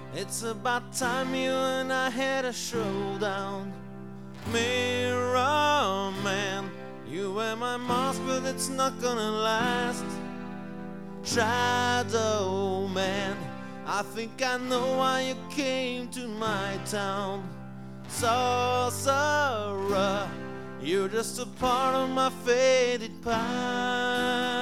It's about time you and I had a showdown. Mirror man, you wear my mask, but it's not gonna last. Shadow man, I think I know why you came to my town. Sorcerer, you're just a part of my faded past.